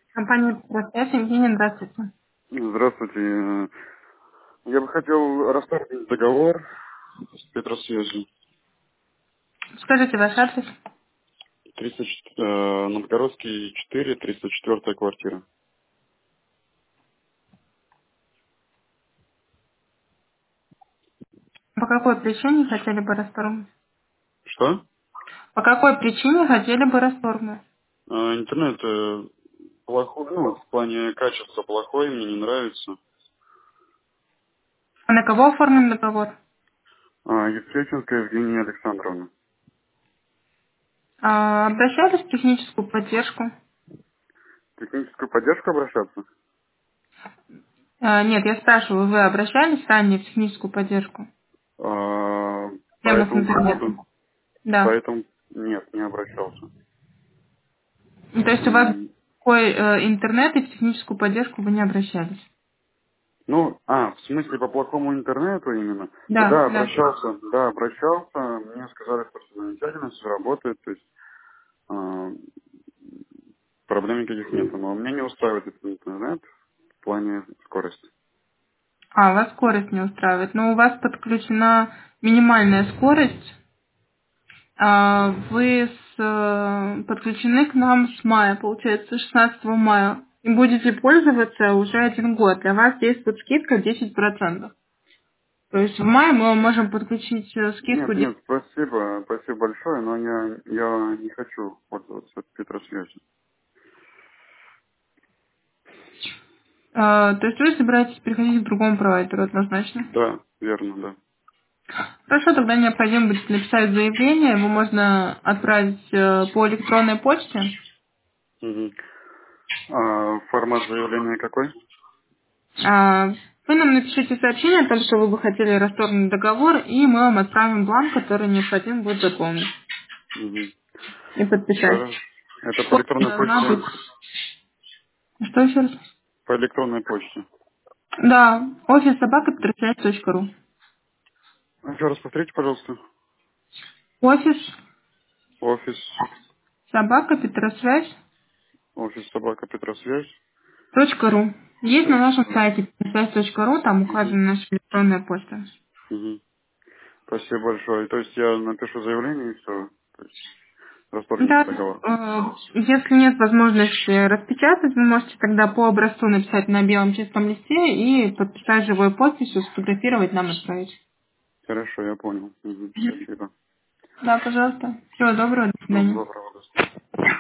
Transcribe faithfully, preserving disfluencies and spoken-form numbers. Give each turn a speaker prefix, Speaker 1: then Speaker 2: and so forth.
Speaker 1: Компания «Проспект», Евгения, здравствуйте.
Speaker 2: Здравствуйте. Э, Я бы хотел расторгнуть договор с Петросвязью.
Speaker 1: Скажите ваш адрес.
Speaker 2: тридцать, э, Новгородский четыре, тридцать четвёртая квартира.
Speaker 1: По какой причине хотели бы расторгнуть?
Speaker 2: Что?
Speaker 1: По какой причине хотели бы расторгнуть?
Speaker 2: Э, Интернет э, плохой, ну, в плане качества плохой, мне не нравится.
Speaker 1: А на кого оформлен договор?
Speaker 2: А, Евсеченко Евгения Александровна.
Speaker 1: А, обращались в техническую поддержку?
Speaker 2: Техническую поддержку обращаться?
Speaker 1: А, нет, я спрашиваю, вы обращались ранее в техническую поддержку?
Speaker 2: А, По
Speaker 1: Проблемы с
Speaker 2: этому поводу?
Speaker 1: интернетом?
Speaker 2: По
Speaker 1: Да.
Speaker 2: этому нет, не обращался.
Speaker 1: Ну, то есть у вас
Speaker 2: М,
Speaker 1: такой э, интернет и в техническую поддержку вы не обращались?
Speaker 2: Ну, а, в смысле по плохому интернету именно?
Speaker 1: Да,
Speaker 2: Да,
Speaker 1: да.
Speaker 2: обращался, да, обращался. Мне сказали, что все замечательно, все работает, то есть э, проблем никаких нет. Но меня не устраивает этот интернет в плане скорости.
Speaker 1: А, вас скорость не устраивает. Но у вас подключена минимальная скорость. А, Вы с, э, подключены к нам с мая, получается, шестнадцатого мая. И будете пользоваться уже один год. Для вас действует скидка десять процентов. То есть в мае мы вам можем подключить э, скидку
Speaker 2: Нет,
Speaker 1: десять.
Speaker 2: нет, спасибо, спасибо большое, но я, я не хочу пользоваться Петросвязью.
Speaker 1: А, То есть вы собираетесь переходить к другому провайдеру однозначно.
Speaker 2: Да, верно, да.
Speaker 1: Хорошо, тогда необходимо будет написать заявление. Его можно отправить э, по электронной почте.
Speaker 2: Мгм. А формат заявления какой?
Speaker 1: А, Вы нам напишите сообщение о том, что вы бы хотели расторгнуть договор, и мы вам отправим бланк, который необходимо будет заполнить
Speaker 2: Мгм.
Speaker 1: и подписать.
Speaker 2: Хорошо. Это по
Speaker 1: Подпись
Speaker 2: электронной
Speaker 1: должна
Speaker 2: почте?
Speaker 1: быть. Что еще раз?
Speaker 2: По электронной почте.
Speaker 1: Да, офис собака точка ру.
Speaker 2: Еще раз повторите, пожалуйста.
Speaker 1: Офис
Speaker 2: Офис,
Speaker 1: собака Петросвязь
Speaker 2: офис собака Петросвязь.
Speaker 1: точка ру. Есть на нашем
Speaker 2: Точка.
Speaker 1: сайте петросвязь точка ру, там
Speaker 2: Мгм.
Speaker 1: указана наша электронная почта.
Speaker 2: Мгм. Спасибо большое. То есть я напишу заявление и все. То есть расторгнется
Speaker 1: Да,
Speaker 2: договор.
Speaker 1: э, если нет возможности распечатать, вы можете тогда по образцу написать на белом чистом листе и подписать живой подписью, сфотографировать, нам отправить.
Speaker 2: Хорошо, я понял. Мгм.
Speaker 1: Мгм.
Speaker 2: Спасибо.
Speaker 1: Да, пожалуйста. Всего доброго, до
Speaker 2: Всего
Speaker 1: свидания.
Speaker 2: доброго. До свидания.